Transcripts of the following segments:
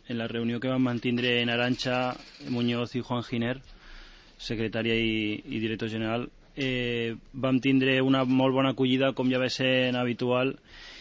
la reunió que vam mantindre en Arantxa, Muñoz i Juan Giner, secretària i director general, vam tindre una molt bona acollida, com ja va ser habitual,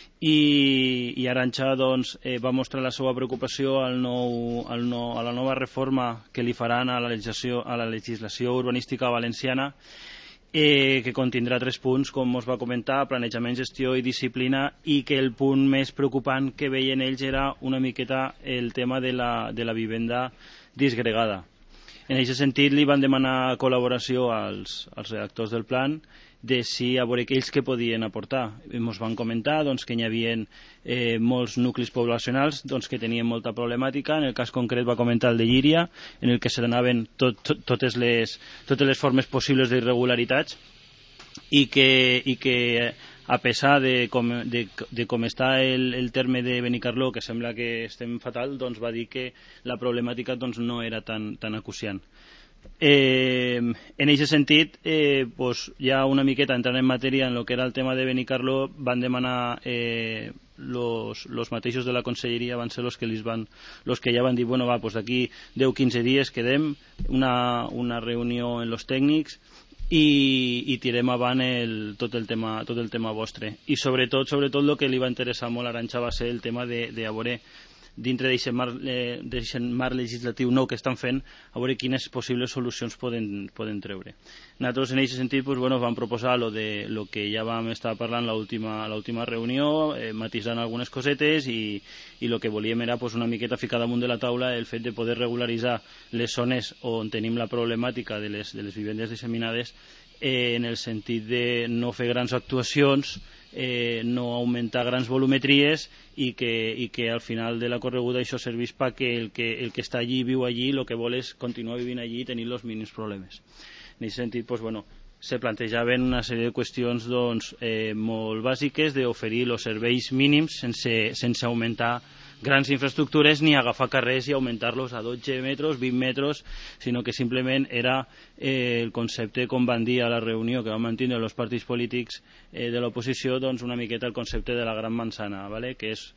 i Arantxa doncs, va mostrar la seva preocupació a la nova reforma que li faran a la legislació urbanística valenciana, que contindrà 3 punts, com us va comentar: planejament, gestió i disciplina, i que el punt més preocupant que veien ells era una miqueta el tema de la vivenda disgregada. En aquest sentit li van demanar col·laboració als redactors del plan, de si a veure ells què podien aportar. Ens van comentar doncs, que hi havia molts nuclis poblacionals doncs, que tenien molta problemàtica. En el cas concret va comentar el de Llíria, en el que se donaven totes les formes possibles d'irregularitats, i que a pesar de com està el terme de Benicarló, que sembla que estem fatal, doncs va dir que la problemàtica doncs, no era tan acuciant. En aquest sentit, ja una miqueta entrant en matèria en el que era el tema de Benicarló, van demanar los mateixos de la conselleria, van ser los que ja van dir, bueno, va, pues d'aquí 10-15 dies quedem una reunió en los tècnics i tirem avant tot el tema vostre. I sobretot el que li va interessar molt a Arantxa va ser el tema de a veure, dintre d'aquest marc legislatiu nou que estan fent, a veure quines possibles solucions poden treure. Nosaltres en aquest sentit vam proposar lo que ja vam estar parlant a l'última reunió, matisant algunes cosetes, i el que volíem era una miqueta ficar damunt de la taula el fet de poder regularitzar les zones on tenim la problemàtica de les vivendes disseminades, en el sentit de no fer grans actuacions, no augmentar grans volumetries, i que al final de la correguda això serveix perquè el que està allí, viu allí, el que vol és continuar vivint allí i tenir els mínims problemes. En aquest sentit, se plantejaven una sèrie de qüestions molt bàsiques, d'oferir els serveis mínims sense augmentar grans infraestructures ni agafar carrers i augmentar-los a 12 metres, 20 metres, sinó que simplement era el concepte, com van dir a la reunió que van mantenir els partits polítics de l'oposició, una miqueta el concepte de la gran manzana, ¿vale? Que és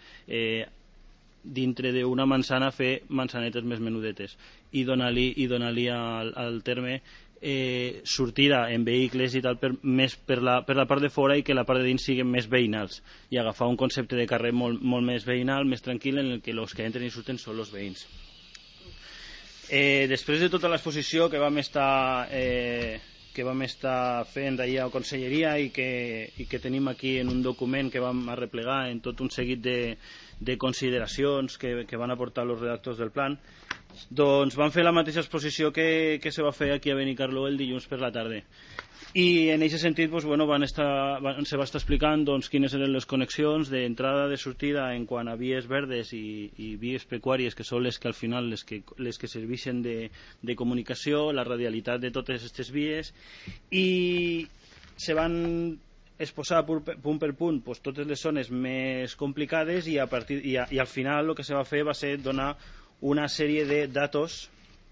dintre d'una manzana fer manzanetes més menudetes i donar-li al terme sortida en vehicles i tal més per la part de fora, i que la part de dins siguin més veïnals, i agafar un concepte de carrer molt més veïnal, més tranquil, en el que els que entren i surten són els veïns. Després de tota l'exposició que vam estar fent ahir a la conselleria, i que tenim aquí en un document que vam arreplegar en tot un seguit de consideracions que van aportar els redactors del plan, doncs van fer la mateixa exposició que se va fer aquí a Benicarló el dilluns per la tarda, i en aquest sentit se va estar explicant quines eren les connexions d'entrada, de sortida en quant a vies verdes i vies pecuàries, que són les que al final les que serveixen de comunicació, la radialitat de totes aquestes vies, i se van exposar punt per punt totes les zones més complicades, i al final el que se va fer va ser donar una sèrie de datos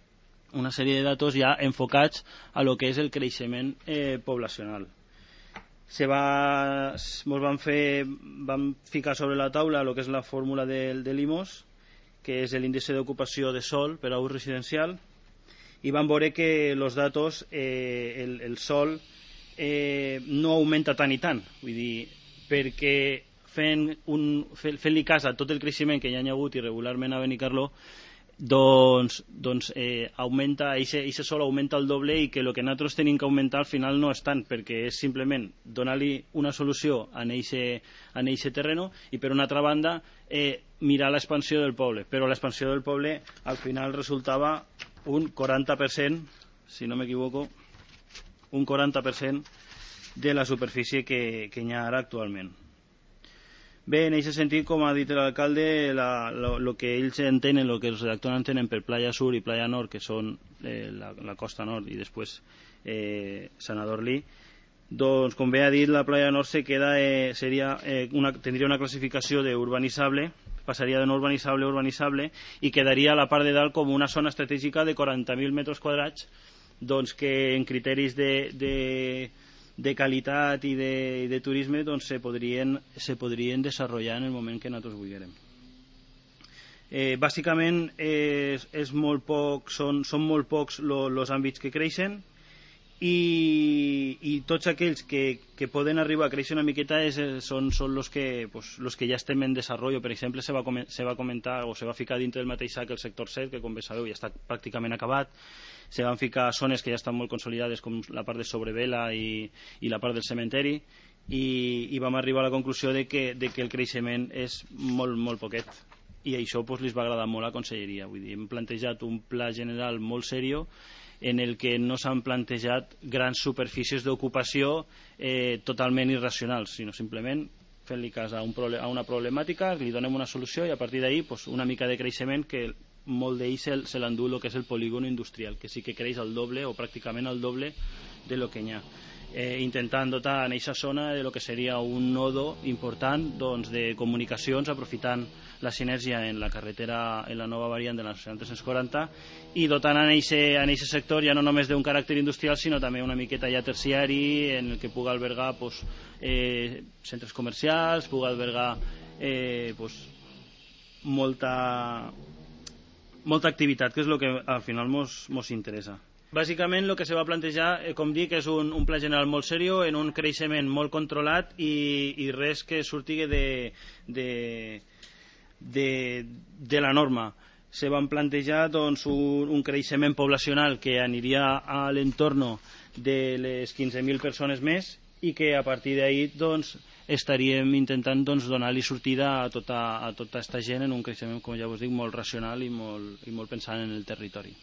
ja enfocats a lo que és el creixement poblacional. Vam ficar sobre la taula el que és la fórmula de l'IMOS, que és l'índice d'ocupació de sòl per a ús residencial, i vam veure que els datos, el sòl no augmenta tant i tant, vull dir, perquè fent-li cas a tot el creixement que ja hi ha hagut irregularment a Benicarló, augmenta, aquest sol augmenta el doble, i que el que nosaltres tenim que augmentar al final no és tant, perquè és simplement donar-li una solució a aquest terreno, i per una altra banda mirar l'expansió del poble, però l'expansió del poble al final resultava un 40%, si no m'equivoco, un 40% de la superfície que hi ha ara actualment. Bé, en aquest sentit, com ha dit l'alcalde, el que ells entenen, el que els redactors entenen per Playa Sur i Playa Nord, que són la costa nord i després Sant Adorlí, doncs, com bé ha dit, la Playa Nord tindria una classificació d'urbanitzable, passaria de no urbanitzable a urbanitzable, i quedaria a la part de dalt com una zona estratègica de 40.000 metres quadrats, doncs que en criteris de qualitat i de turisme se podrien desenvolupar en el moment que nosaltres vulguem. Bàsicament són molt pocs els àmbits que creixen, i tots aquells que poden arribar a créixer una miqueta són els que ja estem en desenvolupament. Per exemple, se va comentar o se va ficar dintre del mateix sac el sector 7, que com bé sabeu ja està pràcticament acabat. Se van ficar zones que ja estan molt consolidades, com la part de Sobrevela i la part del cementeri, i vam arribar a la conclusió de que el creixement és molt, molt poquet, i això li va agradar molt a la conselleria. Vull dir, hem plantejat un pla general molt seriós en el que no s'han plantejat grans superfícies d'ocupació totalment irracionals, sinó simplement fent-li cas a una problemàtica, li donem una solució, i a partir d'ahí una mica de creixement, que molt d'ell se l'endú el que és el polígon industrial, que sí que creix al doble o pràcticament al doble de lo que n'hi ha, intentant dotar en aquesta zona de lo que seria un nodo important de comunicacions, aprofitant la sinergia en la carretera, en la nova variant de la Nacional 340, i dotant en aquest sector ja no només d'un caràcter industrial, sinó també una miqueta ja terciari, en el que pugui albergar centres comercials, pugui albergar molta activitat, que és el que al final mos interessa. Bàsicament el que se va plantejar, com dic, és un pla general molt seriós, en un creixement molt controlat, i res que surti de la norma. Se van plantejar un creixement poblacional que aniria a l'entorn de les 15.000 persones més, i que a partir d'ahí estaríem intentant donar-li sortida a tota aquesta gent en un creixement, com ja us dic, molt racional i molt pensant en el territori.